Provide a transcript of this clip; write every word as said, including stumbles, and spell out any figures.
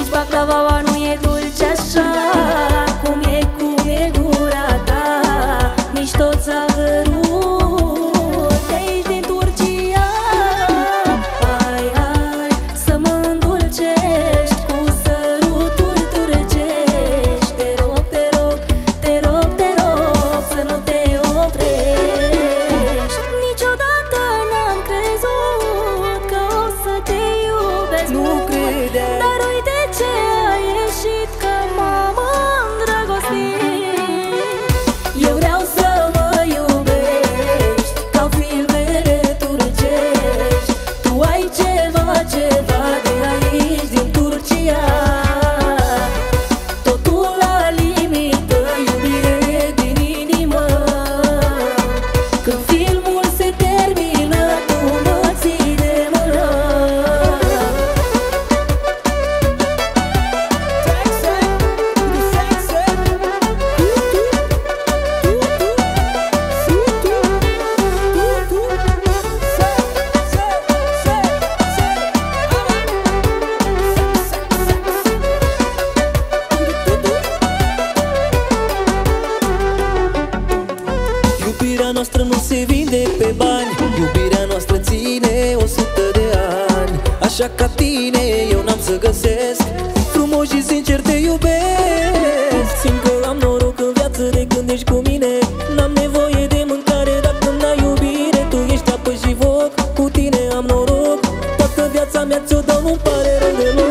baclavaua nu e dulce așa cum e, cum e gura ta. Nici tot zahărul de aici din Turcia. Hai, hai să mă îndulcești cu săruturi turcești. Te rog, te rog, te rog, te rog să nu te oprești. Niciodată n-am crezut că o să te iubesc. Nu credeam. Dar uite ce a ieșit, că m-am îndrăgostit. Eu vreau să mă iubești ca filmele turcești. Tu ai ceva, ceva de aici din Turcia. Totul la limită, iubire din inimă. Când filmul se termină, tu mă ții de mână. Iubirea noastră nu se vinde pe bani, iubirea noastră ține o sută de ani. Așa ca tine eu n-am să găsesc, frumos și sincer te iubesc. Simt că am noroc în viață de când ești cu mine. N-am nevoie de mâncare dacă n-ai iubire. Tu ești apă și foc, cu tine am noroc. Toată viața mea ți-o dau, nu-mi pare rău deloc.